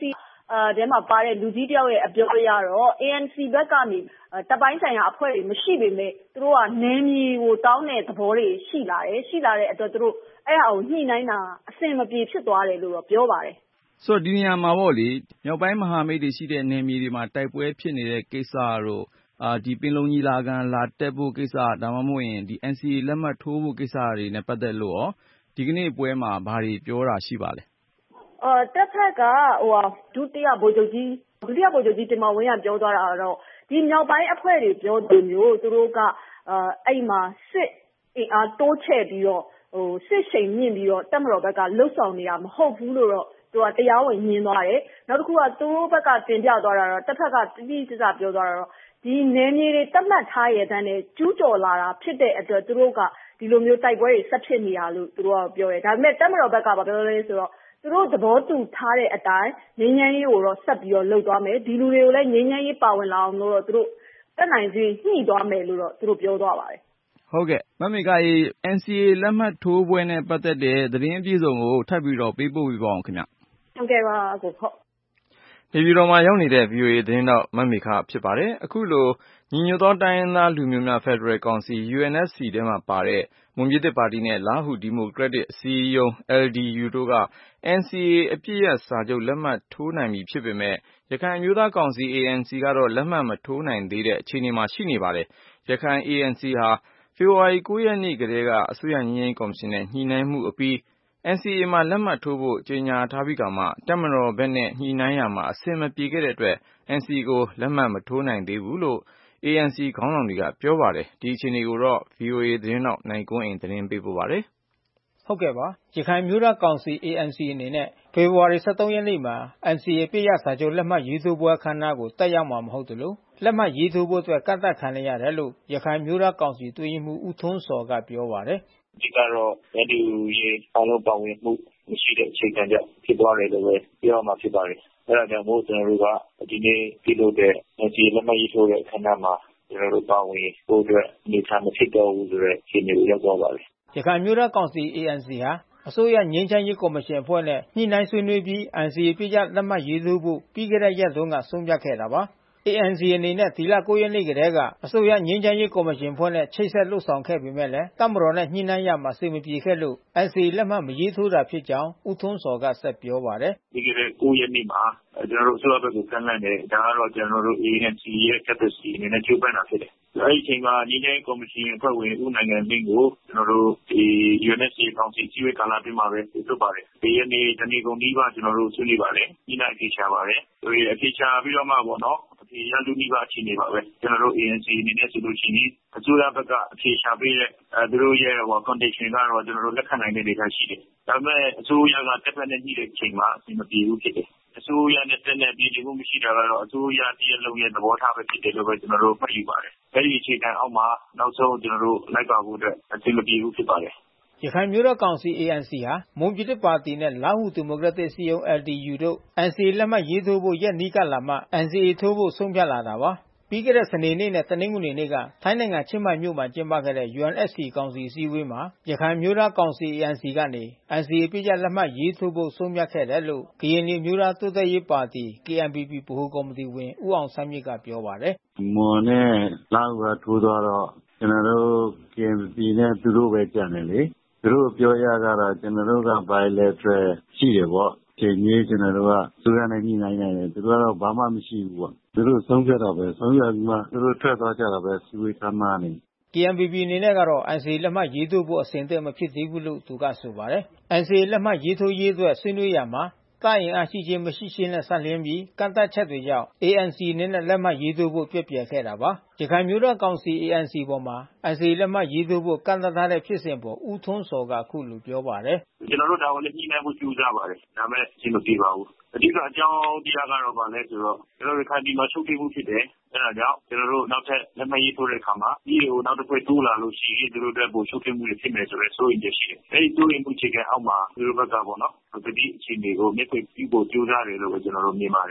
ထဲမှာပါတဲ့လူကြီးတယောက်ရဲ့အပြောအရတော့ A N C ဘက်ကနေတပ်ပိုင်းဆိုင်ရာအဖွဲ့တွေမရှိပေမဲ့သူတို့ကနယ်မြေကိုတောင်းတဲ့သဘောတွေရှိလာတယ်ရှိလာတဲ့အတွက်သူတို့အဲ့ဟာကိုညှိနှိုင်းတာအဆင်မပြေဖြစ်သွားတယ်လို့တော့ပြောပါတယ်ဆိုတော့ဒီနေရာမှာပေါ့လေမြောက်ပိုင်းမဟာမိတ်တွေရှိတဲ့နယ်မြေတွေမှာတိုက်ပွဲဖြစ်နေတဲ့ကိစ္စတို့အာဒီပင်လုံညီလာခံလာတက်ဖို့ကိစ္စဒါမှမဟုတ်ရင်ဒီ N C A လက်မှတ်ထိုးဖို့ကိစ္စတွေနဲ့ပတ်သက်လို့ရောဒီကနေ့ပွဲမှာဘာတွေပြောတာရှိပါလဲအော်တက်ဖက်ကဟိုဒုတိယဗိုလ်ချုပ်ကြီးဒုတိယဗိုလ်ချုပ်ကြီးတင်မောင်ဝင်းကပြောသွားတာတော့ဒီမြောက်ပိုင်းအဖွဲ့တွေပြောသူမျိုးသူတို့ကအာအဲ့မှာစစ်အင်အားတိုးချဲ့ပြီးတော့ဟိုစစ်ရှိန်မြင့်ပြီးတော့တက်မတော်ဘက်ကလှုပ်ဆောင်နေတာမဟုတ်ဘူးလို့တော့သူကတရားဝင်ညင်းသွားတယ်နောက်တစ်ခုကသူတို့ဘက်ကတင်ပြသွားတာတော့တက်ဖက်ကတိတိကျကျပြောသွားတာတော့ဒီနယ်မြေတွေတတ်မှတ်ထားရတဲ့နဲ့ကျူးကျော်လာတာဖြစ်တဲ့အတွက်သူတို့ကဒီလိုမျိုးတိုက်ပွဲတွေဆက်ဖြစ်နေတာလို့သူတို့ကပြောတယ်ဒါပေမဲ့တက်မတော်ဘက်ကဘာပြောလဲဆိုတော့သူတို့သဘောတူထားတဲ့အတိုင်းငြိမ်းချမ်းရေးကိုတော့ဆက်ပြီးတော့လုပ်သွားမယ်ဒီလူတွေကိုလည်းငြိမ်းချမ်းရေးပါဝင်လာအောင်လို့တော့သူတို့တက်နိုင်စီညှိသွားမယ်လို့တော့သူတို့ပြောသွားပါတယ်ဟုတ်ကဲ့မမေကရေ N C A လက်မှတ်ထိုးပွဲနဲ့ပတ်သက်တဲ့သတင်းအပြည့်စုံကိုထပ်ပြီးတော့ပေးပို့ပြပါအောင်ခင်ဗျဟုတ်ကဲ့ပါအကိုဟုတ်နေပြည်တော်မှာရောက်နေတဲ့ V O A သတင်းတော့မမေခဖြစ်ပါတယ်အခုလိုညီညွတ်သောတိုင်းရင်းသားလူမျိုးများဖက်ဒရယ်ကောင်စီ U N F C ထဲမှာပါတဲ့မွန်ပြည်သစ်ပါတီနဲ့လားဟူဒီမိုကရက်တစ်အစည်းအရုံး L D U တို့က N C A အပြည့်ရစာချုပ်လက်မှတ်ထိုးနိုင်ပြီဖြစ်ပေမဲ့ရခိုင်အမျိုးသားကောင်စီ A N C ကတော့လက်မှတ်မထိုးနိုင်သေးတဲ့အခြေအနေမှာရှိနေပါတယ်ရခိုင် A N C ဟာဖေဖော်ဝါရီ၉ရက်နေ့ကတည်းကအစိုးရငြိမ်းချမ်းရေးကော်မရှင်နဲ့ညှိနှိုင်းမှုအပြီး N C A မှာလက်မှတ်ထိုးဖို့ကြေညာထားပြီးကမှတပ်မတော်ဘက်နဲ့ညှိနှိုင်းရမှာအဆင်မပြေခဲ့တဲ့အတွက် N C A ကိုလက်မှတ်မထိုးနိုင်သေးဘူးလို့ A N C ခေါင်းဆောင်တွေကပြောပါတယ်ဒီအခြေအနေကိုတော့ V O A သတင်းတော့နိုင်ကွန်းအိန်သတင်းပေးပို့ပါတယ်ဟုတ်ကဲ့ပါရခိုင်မျိုးသားကောင်စီ A N C အနေနဲ့ဖေဖော်ဝါရီလ ၁၃ ရက်နေ့မှာ N C A ပြည့်ရစာချုပ်လက်မှတ်ရေးထိုးပွဲအခမ်းအနားကိုတက်ရောက်မှာမဟုတ်သလိုလက်မှတ်ရေးထိုးဖို့အတွက်ကန့်သတ်ခံရတယ်လို့ရခိုင်မျိုးသားကောင်စီတွဲရေးမှူးဦးထွန်းစော်ကပြောပါတယ်ဒီကတော့အဲ့ဒီရေအားလုံးပါဝင်မှုရှိတဲ့အခြေခံကြောင့်ဖြစ်သွားတယ်လို့ပဲပြောမှာဖြစ်ပါတယ်အဲ့ဒါကြောင့်မို့ကျွန်တော်တို့ကဒီနေ့ပြည်လို့တဲ့ N C A လက်မှတ်ရေးထိုးတဲ့အခမ်းအနားမှာကျွန်တော်တို့ပါဝင်ဖို့အတွက်နေထိုင်မဖြစ်တော့ဘူးဆိုတဲ့အခြေအနေကိုရောက်သွားပါတယ်ရခိုင်မျိုးသားကောင်စီ A N C ဟာအစိုးရငြိမ်းချမ်းရေးကော်မရှင်အဖွဲ့နဲ့ညှိနှိုင်းဆွေးနွေးပြီး N C A ပြည့်ရလက်မှတ်ရေးထိုးဖို့ပြီးခဲ့တဲ့ရက်တုန်းကဆုံးဖြတ်ခဲ့တာပါA N C အနေနဲ့ဒီလ၉ရက်နေ့ကတည်းကအစိုးရငြိမ်းချမ်းရေးကော်မရှင်ဖွဲ့နဲ့ချိတ်ဆက်လှုပ်ဆောင်ခဲ့ပေမဲ့လည်းတပ်မတော်နဲ့ညှိနှိုင်းရမှာအဆင်မပြေခဲ့လို့ N C A လက်မှတ်မရေးထိုးတာဖြစ်ကြောင်းဦးထွန်းစော်ကဆက်ပြောပါတယ်ဒီကနေ့၉ရက်နေ့မှာကျွန်တော်တို့အစိုးရဘက်ကကန့်လန့်တယ်ဒါကတော့ကျွန်တော်တို့ A N C ရဲ့ capacity အနေနဲ့ကြိုးပမ်းတာဖြစ်တယ်အဲဒီအချိန်မှာငြိမ်းချမ်းရေးကော်မရှင်အဖွဲ့ဝင်ဦးနိုင်ငံမင်းကိုကျွန်တော်တို့ဒီ U N F C ကောင်စီကြီးဝေးကာလအတွင်းမှာပဲပြုတ်ပါတယ်ဒီရက်နေ့တနေ့ကုန်ဒီပါကျွန်တော်တို့ဆွေးနွေးပါတယ်ဒီနေ့အဖြေချပါတယ်ဒီအဖြေချပြီးတော့မှပေါ့နော်အဖြေရလူကြီးပါအခြေအနေပါပဲကျွန်တော်တို့ A N C အနေနဲ့ဆိုလို့ရှိရင်အစိုးရဘက်ကအဖြေချပေးတဲ့အဲသူတို့ရဲ့ဟို condition ကတော့ကျွန်တော်တို့လက်ခံနိုင်တဲ့ဒေသရှိတယ်ဒါပေမဲ့အစိုးရကတက်ဖက်နဲ့ညှိတဲ့အချိန်မှာအဆင်မပြေဘူးဖြစ်တယ်အစိုးရနဲ့တက်တဲ့ပြည်သူမှုမရှိတာကတော့အစိုးရတည်းလုံးရဲ့သဘောထားပဲဖြစ်တယ်လို့ပဲကျွန်တော်တို့မှတ်ယူပါတယ်အဲဒီအခြေခံအောက်မှာနောက်ဆုံးကျွန်တော်တို့လိုက်ပါဖို့အတွက်အဆင်မပြေဘူးဖြစ်ပါတယ်ရခိုင်မျိုးတော်ကောင်စီ A N C ဟာမွန်ပြည်သစ်ပါတီနဲ့လားဟူဒီမိုကရက်တစ်အစည်းအရုံး L D U တို့ N C A လက်မှတ်ရေးထိုးဖို့ရက်နီးကပ်လာမှ N C A ထိုးဖို့ဆုံးဖြတ်လာတာပါပြီးခဲ့တဲ့စနေနေ့နဲ့တနင်္ဂနွေနေ့ကထိုင်းနိုင်ငံချင်းမိုင်မြို့မှာကျင်းပခဲ့တဲ့ U N F C ကောင်စီအစည်းအဝေးမှာရခိုင်မျိုးသားကောင်စီ A N C ကနေ N C A ပြည့်ရလက်မှတ်ရေးထိုးဖို့ဆုံးဖြတ်ခဲ့တယ်လို့ကရင်မျိုးသားတိုးတက်ရေးပါတီ K N P P ဗဟိုကော်မတီဝင်ဦးအောင်ဆန်းမြင့်ကပြောပါတယ်မွန်နဲ့လားဟူကထိုးသွားတော့ကျွန်တော်တို့ K N P P နဲ့သူတို့ပဲကြံတယ်လေသူတို့ပြောရကတော့ကျွန်တော်တို့က bilateral ရှိတယ်ပေါ့ချိန်ကြီးကျွန်တော်တို့ကသူရနဲ့ညှိနှိုင်းနေတယ်သူတို့ကတော့ဘာမှမရှိဘူးပေါ့သူတို့ဆုံးဖြတ်တော့ပဲဆုံးဖြတ်ပြီးမှသူတို့ထွက်သွားကြတာပဲစီဝေးသားမှနေ K N P P အနေနဲ့ကတော့ N C A လက်မှတ်ရေးထိုးဖို့အဆင်သင့်မဖြစ်သေးဘူးလို့သူကဆိုပါတယ် N C A လက်မှတ်ရေးထိုးရေးအတွက်ဆွေးနွေးရမှာတပ်အင်အားရှိခြင်းမရှိခြင်းနဲ့ဆက်လျင်းပြီးကန့်သတ်ချက်တွေကြောင့် A N C အနေနဲ့လက်မှတ်ရေးထိုးဖို့ပြည့်ပြည့်ခဲ့တာပါရခိုင်မျိုးတော်ကောင်စီ A N C ပေါ်မှာ N C A လက်မှတ်ရေးထိုးဖို့ကန့်သတ်ထားတဲ့ဖြစ်စဉ်ပေါ်ဦးထွန်းစော်ကအခုလိုပြောပါတယ်ကျွန်တော်တို့ဒါကိုလည်းညှိနှိုင်းဖို့ကြိုးစားပါတယ်ဒါပေမဲ့အဆင်မပြေပါဘူးအဓိကအကြောင်းတရားကတော့ဗာလဲဆိုတော့ကျွန်တော်တို့ခိုင်ဒီမှာချုပ်တိမှုဖြစ်တယ်အဲဒါကြောင့်ကျွန်တော်တို့နောက်ထပ်လက်မှတ်ရေးထိုးတဲ့အခါမှာဒီကိုနောက်တစ်ခွဲတိုးလာလို့ရှိရင်သူတို့အတွက်ပိုချုပ်တိမှုတွေဖြစ်မယ်ဆိုတော့စိုးရိမ်ချက်ရှိတယ်အဲဒီစိုးရိမ်မှုအခြေခံအောက်မှာသူတို့ဘက်ကပေါ့နော်ဒီအခြေအနေကိုမြစ်ခွင့်ပြုဖို့ကြိုးစားတယ်လို့ပဲကျွန်တော်တို့မြင်ပါတယ်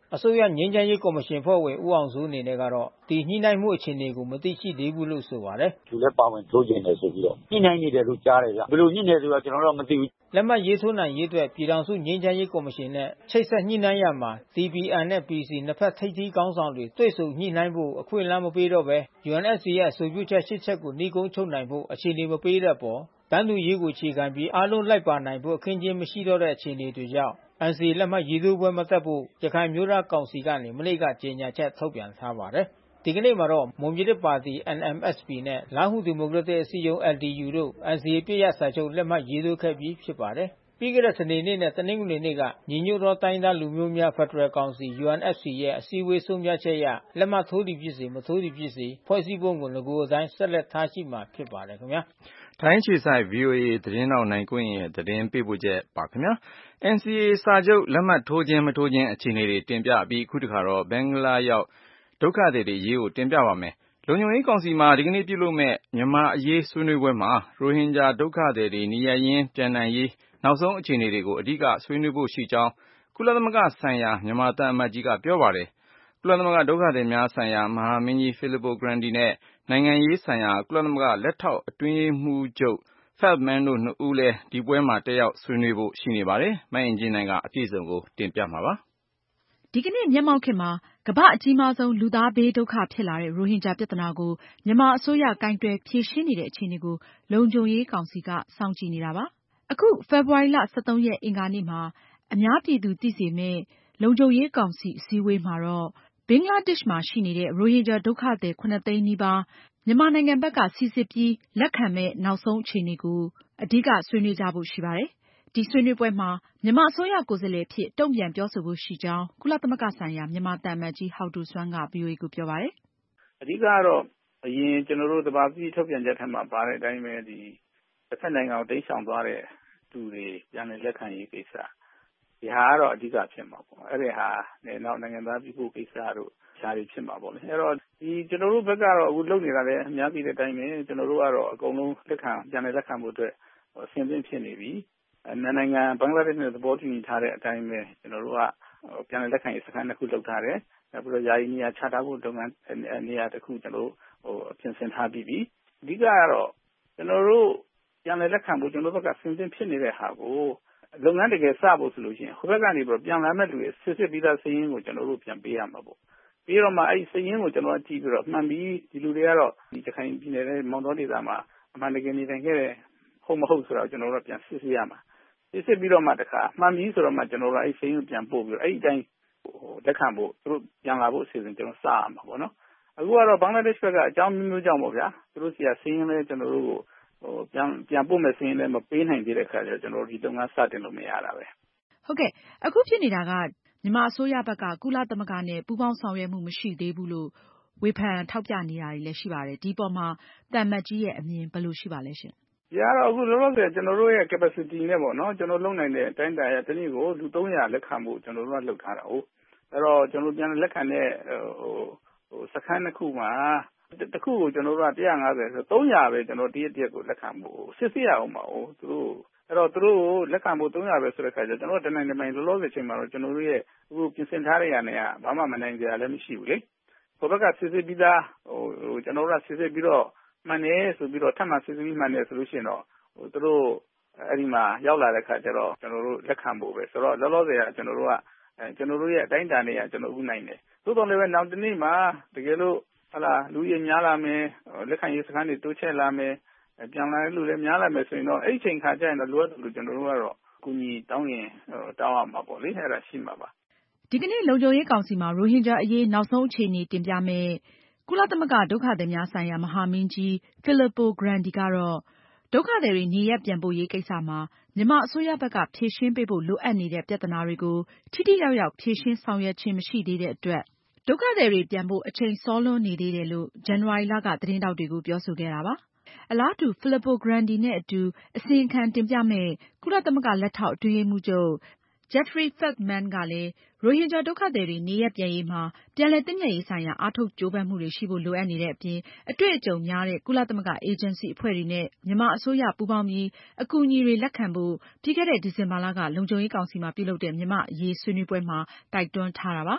အစိုးရငြိမ်းချမ်းရေးကော်မရှင်ဖွဲ့ဝင်ဦးအောင်စိုးအနေနဲ့ကတော့ဒီညှိနှိုင်းမှုအခြေအနေကိုမသိရှိသေးဘူးလို့ဆိုပါတယ်။သူလည်းပါဝင်ထိုးကျင်တယ်ဆိုပြီးတော့ညှိနှိုင်းနေတယ်လို့ကြားတယ်ဗျ။ဘယ်လိုညှိနေတယ်ဆိုတာကျွန်တော်တို့မသိဘူး။လက်မှတ်ရေးထိုးနိုင်ရေးအတွက်ပြည်ထောင်စုငြိမ်းချမ်းရေးကော်မရှင်နဲ့ချိတ်ဆက်ညှိနှိုင်းရမှာ ဒီ ပီ အမ် နဲ့ ပီ စီ နှစ်ဖက်ထိပ်သီးခေါင်းဆောင်တွေတွေ့ဆုံညှိနှိုင်းဖို့အခွင့်အလမ်းမပေးတော့ဘဲ ယူအန်အက်ဖ်စီ ရဲ့အဆိုပြုချက် ရှစ် ချက်ကိုနှီးကုန်းချုပ်နိုင်ဖို့အခြေအနေမပေးတဲ့အပေါ်တန်းတူရေးကိုအခြေခံပြီးအားလုံးလိုက်ပါနိုင်ဖို့အခင်းချင်းမရှိတော့တဲ့အခြေအနေတွေကြောင့် အန် စီ အေ လက်မှတ်ရေးထိုးပွဲမတက်ဖို့ရခိုင်မျိုးသားကောင်စီကနေမနေ့ကကြေညာချက်ထုတ်ပြန်ထားပါတယ်။ဒီကနေ့မှာတော့မွန်ပြည်သစ်ပါတီ အန် အမ် အက်စ် ပီ နဲ့လားဟူဒီမိုကရက်တစ်အစည်းအရုံး အယ်လ် ဒီ ယူ တို့ အန် စီ အေ ပြည့်ရစာချုပ်လက်မှတ်ရေးထိုးခဲ့ပြီးဖြစ်ပါတယ်။ပြီးခဲ့တဲ့စနေနေ့နဲ့တနင်္ဂနွေနေ့ကညီညွတ်သောတိုင်းသားလူမျိုးများဖက်ဒရယ်ကောင်စီ ယူအန်အက်ဖ်စီ ရဲ့အစည်းအဝေးဆုံးဖြတ်ချက်အရလက်မှတ်ထိုးသည်ဖြစ်စေမထိုးသည်ဖြစ်စေဖွဲ့စည်းပုံကိုနဂိုအတိုင်းဆက်လက်ထားရှိမှာဖြစ်ပါတယ်ခင်ဗျာ။ထိုင်းခြေဆိုင် ဗွီအိုအေသတင်းထောက်နိုင်ကွန်းရဲ့သတင်းပေးပို့ချက်ပါခင်ဗျာ။ အန် စီ အေ စာချုပ်လက်မှတ်ထိုးခြင်းမထိုးခြင်းအခြေအနေတွေတင်ပြပြီးအခုတခါတော့ဘင်္ဂလားရောက်ဒုက္ခသည်တွေအရေးကိုတင်ပြပါမယ်။လုံခြုံရေးကောင်စီမှာဒီကနေ့ပြုလုပ်မဲ့မြန်မာအရေးဆွေးနွေးပွဲမှာရိုဟင်ဂျာဒုက္ခသည်တွေနေရပ်ရင်းပြန်နိုင်ရေးနောက်ဆုံးအခြေအနေတွေကိုအဓိကဆွေးနွေးဖို့ရှိကြောင်းကုလသမဂ္ဂဆိုင်ရာမြန်မာသံအမတ်ကြီးကပြောပါတယ်။ကုလသမဂ္ဂဒုက္ခသည်များဆိုင်ရာမဟာမင်းကြီး Filippo Grandi နဲ့နိုင်ငံရေးဆိုင်ရာကုလသမဂ္ဂလက်ထောက်အတွင်းရေးမှူးချုပ် Feldman တို့နှစ်ဦးလည်းဒီပွဲမှာတက်ရောက်ဆွေးနွေးဖို့ရှိနေပါတယ်။မအင်ကြင်းနိုင်ကအပြည့်အစုံကိုတင်ပြမှာပါ။ဒီကနေ့မျက်မှောက်ခေတ်မှာကမ္ဘာ့အကြီးမားဆုံးလူသားဘေးဒုက္ခဖြစ်လာတဲ့ရိုဟင်ဂျာပြဿနာကိုမြန်မာအစိုးရကိုင်တွယ်ဖြေရှင်းနေတဲ့အခြေအနေကိုလုံခြုံရေးကောင်စီကစောင့်ကြည့်နေတာပါ။အခုဖေဖေါ်ဝါရီလ ၁၃ ရက်အင်္ဂါနေ့မှာအများပြည်သူသိစေမယ့်လုံခြုံရေးကောင်စီအစည်းအဝေးမှာတော့ဘင်္ဂလားဒေ့ရှ်မှာရှိနေတဲ့ရိုဟင်ဂျာဒုက္ခသည် ခုနှစ်သိန်းနီးပါးမြန်မာနိုင်ငံဘက်ကစိစစ်ပြီးလက်ခံမယ့်နောက်ဆုံးအခြေအနေကိုအဓိကဆွေးနွေးကြဖို့ရှိပါတယ်။ဒီဆွေးနွေးပွဲမှာမြန်မာအစိုးရကိုယ်စားလှယ်အဖြစ်တုံ့ပြန်ပြောဆိုဖို့ရှိကြောင်းကုလသမဂ္ဂဆိုင်ရာမြန်မာသံအမတ်ကြီးဟောက်ဒိုဆွမ်းက ဗွီအိုအေကိုပြောပါတယ်။အဓိကကတော့အရင်ကျွန်တော်တို့သဘာပတိထုတ်ပြန်ချက်ထဲမှာပါတဲ့အတိုင်းပဲဒီတစ်ဖက်နိုင်ငံကိုတိမ်းရှောင်သွားတဲ့သူတွေပြန်လည်လက်ခံရေးကိစ္စဒီဟာကတော့အဓိကဖြစ်မှာပေါ့အဲ့ဒီဟာနဲ့နောက်နိုင်ငံသားပြည်ဖို့ကိစ္စတို့ရှားတွေဖြစ်မှာပေါ့လေအဲ့တော့ဒီကျွန်တော်တို့ဘက်ကတော့အခုလုပ်နေတာလည်းအများကြီးတဲ့အတိုင်းပဲကျွန်တော်တို့ကတော့အကုန်လုံးလက်ခံပြန်လည်လက်ခံဖို့အတွက်အဆင်သင့်ဖြစ်နေပြီနိုင်ငံဘင်္ဂလားဒေ့ရှ်နဲ့သဘောတူညီထားတဲ့အတိုင်းပဲကျွန်တော်တို့ကပြန်လည်လက်ခံရေးစခန်းတစ်ခုလုပ်ထားတယ်နောက်ပြီးတော့ယာယီနေရာချထားဖို့လုပ်ငန်းနေရာတစ်ခုကျွန်တော်တို့ဟိုပြင်ဆင်ထားပြီးပြီအဓိကကတော့ကျွန်တော်တို့ပြန်လည်လက်ခံဖို့ကျွန်တော်တို့ဘက်ကဆင်သင့်ဖြစ်နေတဲ့ဟာကိုလုပ်ငန်းတကယ်စဖို့ဆိုလို့ရှိရင်ဟိုဘက်ကနေပြီးပြန်လာမဲ့လူတွေစစ်စစ်ပြီးသားစည်ရင်းကိုကျွန်တော်တို့ပြန်ပေးရမှာပေါ့ပြီးတော့မှအဲ့ဒီစည်ရင်းကိုကျွန်တော်ကြည့်ပြီးတော့မှန်ပြီးဒီလူတွေကတော့ဒီတခိုင်ပြည်နယ်နဲ့မောင်တော်ဒေသမှာအမှန်တကယ်နေထိုင်ခဲ့တဲ့ဟုတ်မဟုတ်ဆိုတော့ကျွန်တော်တို့ပြန်စစ်စစ်ရမှာစစ်စစ်ပြီးတော့မှတခါမှန်ပြီးဆိုတော့မှကျွန်တော်တို့အဲ့ဒီစည်ရင်းကိုပြန်ပို့ပြီးတော့အဲ့ဒီအတိုင်းဟိုလက်ခံဖို့သူတို့ပြန်လာဖို့အစီအစဉ်ကျွန်တော်စရမှာပေါ့နော်အခုကတော့ဘင်္ဂလားဒေ့ရှ်ဘက်ကအကြောင်းမျိုးမျိုးကြောင့်ပေါ့ဗျာသူတို့စီကစည်ရင်းလဲကျွန်တော်တို့ကိုဟိုပြန်ပြန်ပို့မဲ့စင်းလည်းမပေးနိုင်သေးတဲ့ခါကျတော့ကျွန်တော်တို့ဒီလုပ်ငန်းစတင်လို့မရတာပဲဟုတ်ကဲ့အခုဖြစ်နေတာကမြန်မာအစိုးရဘက်ကကုလသမဂ္ဂနဲ့ပူးပေါင်းဆောင်ရွက်မှုမရှိသေးဘူးလို့ဝေဖန်ထောက်ပြနေတာတွေလည်းရှိပါတယ်ဒီပေါ်မှာသံအမတ်ကြီးရဲ့အမြင်ဘယ်လိုရှိပါလဲရှင်ဒီကတော့အခုလောလောဆယ်ကျွန်တော်တို့ရဲ့ capacity နဲ့ပေါ့နော်ကျွန်တော်လုံနိုင်တဲ့အတိုင်းအတာရတနည်းကိုလူသုံးရာလက်ခံဖို့ကျွန်တော်တို့ကလုပ်ထားတာဟုတ်အဲ့တော့ကျွန်တော်ပြန်လက်ခံတဲ့ဟိုဟိုစခန်းတစ်ခုမှာတခုကိုကျွန်တော်တို့ကone hundred fiftyဆိုသုံးရာပဲကျွန်တော်တရက်တရက်ကိုလက်ခံဖို့စစ်စစ်ရအောင်ပါဟုတ်သူတို့အဲ့တော့သူတို့လက်ခံဖို့သုံးရာပဲဆိုတဲ့ခါကျကျွန်တော်တို့တနိုင်တနိုင်လောလောဆယ်ချိန်မှာတော့ကျွန်တော်တို့ရဲ့အခုပြင်ဆင်ထားတဲ့နေရာဘာမှမနိုင်ကြရလည်းမရှိဘူးလေဟိုဘက်ကစစ်စစ်ပြီးသားဟိုဟိုကျွန်တော်တို့ကစစ်စစ်ပြီးတော့မှန်တယ်ဆိုပြီးတော့ထပ်မှစစ်စစ်ပြီးမှန်တယ်ဆိုလို့ရှိရင်တော့ဟိုသူတို့အဲ့ဒီမှာရောက်လာတဲ့ခါကျတော့ကျွန်တော်တို့လက်ခံဖို့ပဲဆိုတော့လောလောဆယ်ကကျွန်တော်တို့ကအဲကျွန်တော်တို့ရဲ့အတိုင်းအတာနဲ့ကျွန်တော်ဥနိုင်တယ်သို့တော်လည်းပဲနောက်တစ်နေ့မှာတကယ်လို့ဟာလာလူကြီးများလာမယ်လက်ခံရေးစခန်းတွေတိုးချဲ့လာမယ်ပြန်လာလူလည်းများလာမယ်ဆိုရင်တော့အဲ့ဒီချိန်ခါကျရင်တော့လိုအပ်တယ်လို့ကျွန်တော်တို့ကတော့အကူအညီတောင်းရင်တောင်းရမှာပေါ့လေအဲ့ဒါရှိမှာပါဒီကနေ့လုံခြုံရေးကောင်စီမှာရိုဟင်ဂျာအရေးနောက်ဆုံးအခြေအနေတင်ပြမယ်ကုလသမဂ္ဂဒုက္ခသည်များဆိုင်ရာမဟာမင်းကြီး Filippo Grandi ကတော့ဒုက္ခသည်တွေနေရပ်ပြန်ပို့ရေးကိစ္စမှာမြန်မာအစိုးရဘက်ကဖြေရှင်းပေးဖို့လိုအပ်နေတဲ့ပြဿနာတွေကိုထိထိရောက်ရောက်ဖြေရှင်းဆောင်ရွက်ခြင်းမရှိသေးတဲ့အတွက်ဒုက္ခသည်တွေပြန်ဖို့အချိန်စောလွန်းနေသေးတယ်လို့ဇန်နဝါရီလကသတင်းထောက်တွေကိုပြောဆိုခဲ့တာပါ။အလားတူ Filippo Grandi နဲ့အတူအစီရင်ခံတင်ပြမယ့်ကုလသမဂ္ဂလက်ထောက်အတွင်းရေးမှူးချုပ် Jeffrey Feltman ကလည်းရိုဟင်ဂျာဒုက္ခသည်တွေနေရပ်ပြန်ရေးမှာပြန်လည်သင့်မြတ်ရေးဆိုင်ရာအားထုတ်ကြိုးပမ်းမှုတွေရှိဖို့လိုအပ်နေတဲ့အပြင်အတွေ့အကြုံများတဲ့ကုလသမဂ္ဂအေဂျင်စီအဖွဲ့တွေနဲ့မြန်မာအစိုးရပူးပေါင်းပြီးအကူအညီတွေလက်ခံဖို့ပြီးခဲ့တဲ့ဒီဇင်ဘာလကလုံခြုံရေးကောင်စီမှာပြုလုပ်တဲ့မြန်မာ့အရေးဆွေးနွေးပွဲမှာတိုက်တွန်းထားတာပါ။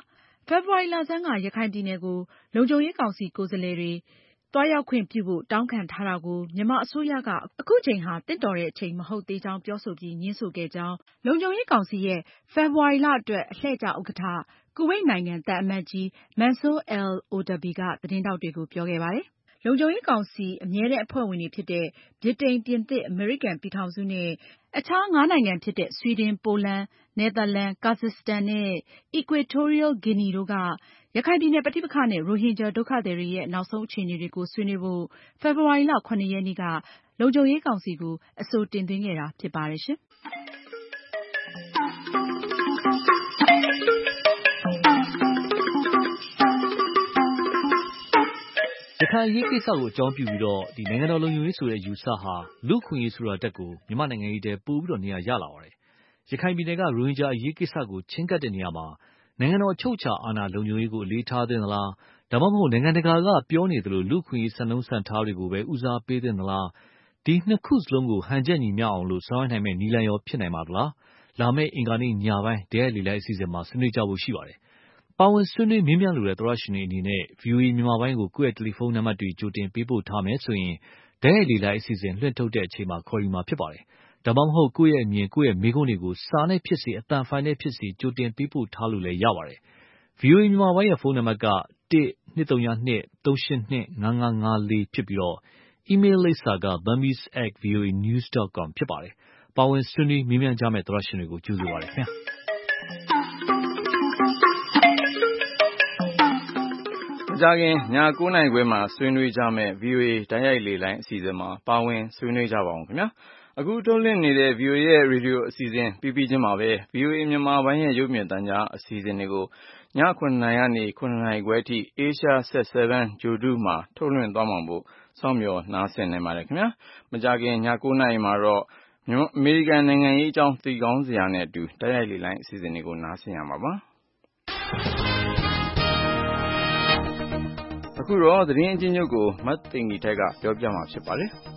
ဖေဖော်ဝါရီလဆန်းကရခိုင်ပြည်နယ်ကိုလုံခြုံရေးကောင်စီကိုယ်စားလှယ်တွေသွားရောက်ခွင့်ပြုဖို့တောင်းခံထားတာကိုမြန်မာအစိုးရကအခုချိန်ဟာတင့်တော်တဲ့အချိန်မဟုတ်သေးကြောင်းပြောဆိုပြီးငြင်းဆိုခဲ့ကြောင်းလုံခြုံရေးကောင်စီရဲ့ဖေဖော်ဝါရီလအတွက်အလှည့်ကျဥက္ကဋ္ဌကူဝိတ်နိုင်ငံသံအမတ်ကြီး Mansour al-Otaibi ကသတင်းထောက်တွေကိုပြောခဲ့ပါတယ်။လုံခြုံရေးကောင်စီအမြဲတမ်းအဖွဲ့ဝင်တွေဖြစ်တဲ့ဗြိတိန်၊ပြင်သစ်၊အမေရိကန်ပြည်ထောင်စုနဲ့အခြားငါးနိုင်ငံဖြစ်တဲ့ဆွီဒင်၊ပိုလန်၊နယ်သာလန်၊ကာဇက်စတန်နဲ့ Equatorial Guinea တို့ကရခိုင်ပြည်နယ်ပဋိပက္ခနဲ့ရိုဟင်ဂျာဒုက္ခသည်တွေရဲ့နောက်ဆုံးအခြေအနေတွေကိုဆွေးနွေးဖို့ဖေဖေါ်ဝါရီလ ၇ ရက်နေ့ကလုံခြုံရေးကောင်စီကိုအဆိုတင်သွင်းခဲ့တာဖြစ်ပါတယ်ရှင်။ရခိုင်အရေးကိစ္စကိုအကြောင်းပြုပြီးတော့ဒီနိုင်ငံတော်လုံခြုံရေးဆိုတဲ့ယူဆဟာလူ့ခွင့်ရေးဆိုတာတက်ကိုမြန်မာနိုင်ငံရေးတဲပို့ပြီးတော့နေရာရလာပါတယ်။ရခိုင်ပြည်နယ်ကရိုဟင်ဂျာအရေးကိစ္စကိုချင်းကပ်တဲ့နေရာမှာနိုင်ငံတော်အချုပ်အခြာအာဏာလုံခြုံရေးကိုအလေးထားသင့်သလားဒါမှမဟုတ်နိုင်ငံတကာကပြောနေသလိုလူ့ခွင့်ရေးစံနှုန်းစံထားတွေကိုပဲဦးစားပေးသင့်သလားဒီနှစ်ခုစလုံးကိုဟန်ချက်ညီမျှအောင်လို့ဆောင်ရွက်နိုင်မယ့်နည်းလမ်းရောဖြစ်နိုင်ပါသလားလာမယ့်အင်္ဂါနေ့ညပိုင်းတရက်လေလိုက်အစီအစဉ်မှာဆွေးနွေးကြဖို့ရှိပါတယ်။ပါဝင်ဆွေးနွေးမြင်းမြန်းလိုတဲ့သောရရှင်တွေအနေနဲ့ ဗွီအိုအေမြန်မာပိုင်းကိုကိုယ့်ရဲ့တယ်လီဖုန်းနံပါတ်တွေကြိုတင်ပေးပို့ထားမယ်ဆိုရင်တရက်လေလိုက်အစီအစဉ်လွှင့်ထုတ်တဲ့အချိန်မှာခေါ်ယူမှာဖြစ်ပါတယ်။ဒါမှမဟုတ်ကိုယ့်ရဲ့အမြင်ကိုယ့်ရဲ့မေးခွန်းတွေကိုစာနဲ့ဖြစ်စေအသံဖိုင်နဲ့ဖြစ်စေကြိုတင်ပေးပို့ထားလို့လည်းရပါတယ်။ ဗွီအိုအေမြန်မာပိုင်းရဲ့ဖုန်းနံပါတ်က တစ်နှစ်သုံးနှစ်သုံးရှစ်နှစ်ငါးငါးငါးလေးဖြစ်ပြီးတော့အီးမေးလ်လိပ်စာက burmese at voanews dot com ဖြစ်ပါတယ်။ပါဝင်ဆွေးနွေးမြင်းမြန်းကြမယ့်သောရရှင်တွေကိုကြိုဆိုပါတယ်ခင်ဗျာ။မကြာခင်ညကိုးနာရီခွဲမှာဆွေးနွေးကြမယ့် ဗွီအိုအေတိုက်ရိုက်လေလိုင်းအစီအစဉ်မှာပါဝင်ဆွေးနွေးကြပါအောင်ခင်ဗျာ။အခုထုတ်လွှင့်နေတဲ့ ဗွီအိုအေရဲ့ရေဒီယိုအစီအစဉ်ပြီးပြီးချင်းမှာပဲ ဗွီအိုအေမြန်မာပိုင်းရဲ့ရုပ်မြင်သံကြားအစီအစဉ်တွေကိုည ခုနှစ်နာရီကနေခုနှစ်နာရီခွဲအထိ Asia Set ဆယ် ဂြိုလ်တုမှာထုတ်လွှင့်သွားမှာမို့စောင့်မျှော်နားဆင်နိုင်ပါတယ်ခင်ဗျာ။မကြာခင်ညကိုးနာရီမှာတော့အမေရိကန်နိုင်ငံရေးအကြောင်းသိကောင်းစရာနဲ့အတူတိုက်ရိုက်လေလိုင်းအစီအစဉ်တွေကိုနားဆင်ရမှာပါ။အခုတော့သတင်းအချင်းချုပ်ကိုမတ်သိင်္ဂီထိုက်ကပြောပြမှာဖြစ်ပါတယ်။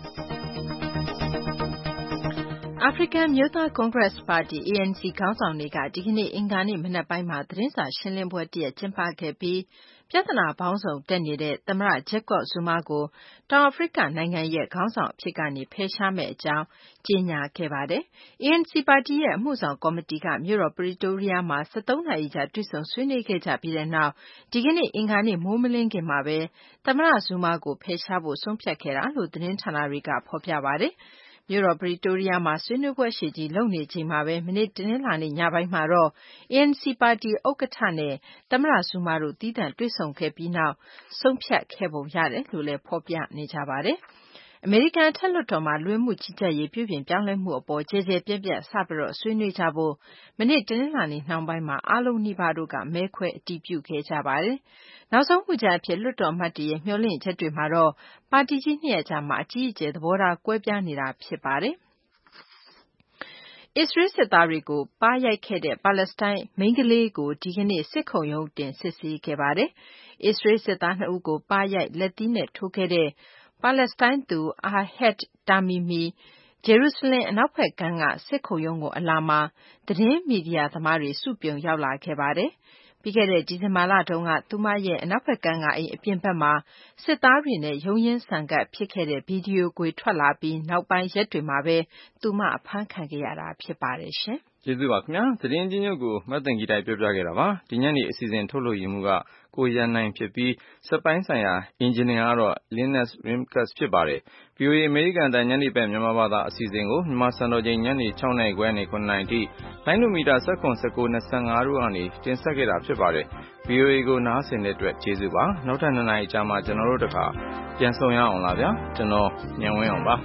African မြို့သားကွန်ဂရက်ပါတီ A N C ခေါင်းဆောင်တွေကဒီကနေ့အင်္ဂါနေ့မနက်ပိုင်းမှာသတင်းစာရှင်းလင်းပွဲတရပ်ကျင်းပခဲ့ပြီးပြဿနာပေါင်းစုံတက်နေတဲ့သမ္မတ Jacob Zuma ကိုတောင်အာဖရိကနိုင်ငံရဲ့ခေါင်းဆောင်အဖြစ်ကနေဖယ်ရှားမယ့်အကြောင်းကြေညာခဲ့ပါတယ်။ A N C ပါတီရဲ့အမှုဆောင်ကော်မတီကမြို့တော် Pretoria မှာ၁၃နာရီကြာတွေ့ဆုံဆွေးနွေးခဲ့ကြပြီးတဲ့နောက်ဒီကနေ့အင်္ဂါနေ့မိုးမလင်းခင်မှာပဲသမ္မတ Zuma ကိုဖယ်ရှားဖို့ဆုံးဖြတ်ခဲ့တာလို့သတင်းဌာနတွေကဖော်ပြပါတယ်။မြို့တော် Pretoria မှာဆွေးနွေးပွဲရှည်ကြီးလုပ်နေချိန်မှာပဲမနေ့တနင်္လာနေ့ညပိုင်းမှာတော့ A N C ပါတီဥက္ကဋ္ဌနဲ့သမ္မတ Zuma တို့သီးသန့်တွေ့ဆုံခဲ့ပြီးနောက်ဆုံးဖြတ်ခဲ့ပုံရတယ်လို့လည်းဖော်ပြနေကြပါတယ်။အမေရိကန်အထက်လွှတ်တော်မှာလူဝင်မှုကြီးကြပ်ရေးပြုပြင်ပြောင်းလဲမှုအပေါ်ကျယ်ကျယ်ပြန့်ပြန့်စပြီးတော့ဆွေးနွေးကြဖို့မနေ့တနင်္လာနေ့နှောင်းပိုင်းမှာအားလုံးနီးပါးတို့ကမဲခွဲအတည်ပြုခဲ့ကြပါတယ်။နောက်ဆုံးမူကြမ်းအဖြစ်လွှတ်တော်အမတ်တွေရဲ့မျှော်လင့်ချက်တွေမှာတော့ပါတီကြီးနှစ်ရပ်ကြားမှာအကြီးအကျယ်သဘောထားကွဲပြားနေတာဖြစ်ပါတယ်။အစ္စရေးစစ်သားတွေကိုပါးရိုက်ခဲ့တဲ့ပါလက်စတိုင်းမိန်းကလေးကိုဒီကနေ့စစ်ခုံရုံးတင်စစ်ဆေးခဲ့ပါတယ်။အစ္စရေးစစ်သားနှစ်ဦးကိုပါးရိုက်လက်သီးနဲ့ထိုးခဲ့တဲ့ပါလက်စတိုင်းသူ Ahed Tamimi ဂျေရုဆလင်အနောက်ဘက်ကမ်းကစစ်ခုံရုံးကိုအလာမှာသတင်းမီဒီယာသမားတွေစုပြုံရောက်လာခဲ့ပါတယ်။ပြီးခဲ့တဲ့ဒီဇင်ဘာလတုန်းကသူမရဲ့အနောက်ဘက်ကမ်းကအိမ်အပြင်ဘက်မှာစစ်သားတွေနဲ့ရုန်းရင်းဆန်ခတ်ဖြစ်ခဲ့တဲ့ဗီဒီယိုခွေထွက်လာပြီးနောက်ပိုင်းရက်တွေမှာပဲသူမအဖမ်းခံခဲ့ရတာဖြစ်ပါတယ်ရှင်။ကျေးဇူးပါခင်ဗျာ။သတင်းချင်းချုပ်ကိုမတ်သိင်္ဂီတိုင်ပြောပြခဲ့တာပါ။ဒီညနေအစီအစဉ်ထုတ်လို့ရမှုကကိုရန်နိုင်ဖြစ်ပြီးစက်ပိုင်းဆိုင်ရာအင်ဂျင်နီယာကတော့ Linus Rimkus ဖြစ်ပါတယ်။ ဗွီအိုအေအမေရိကန်တန်ညနေပတ်မြန်မာဘာသာအစီအစဉ်ကိုမြန်မာစံတော်ချိန်ညနေ၆နာရီခွဲနဲ့ခုနှစ်နာရီအထိလိုင်းဒိုမီတာ၁၇ ၁၉ ၂၅တို့ကနေတင်ဆက်ခဲ့တာဖြစ်ပါတယ်။ ဗွီအိုအေကိုနားဆင်တဲ့အတွက်ကျေးဇူးပါ။နောက်ထပ်နှစ်နာရီကြာမှကျွန်တော်တို့တခါပြန်ဆုံရအောင်လားဗျာ။ကျွန်တော်ညံဝင်းအောင်ပါ။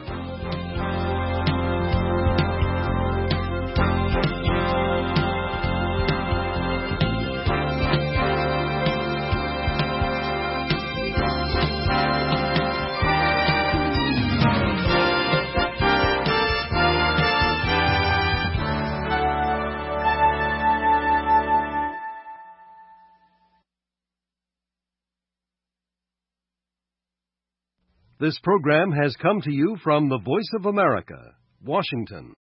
This program has come to you from the Voice of America, Washington.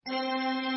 ။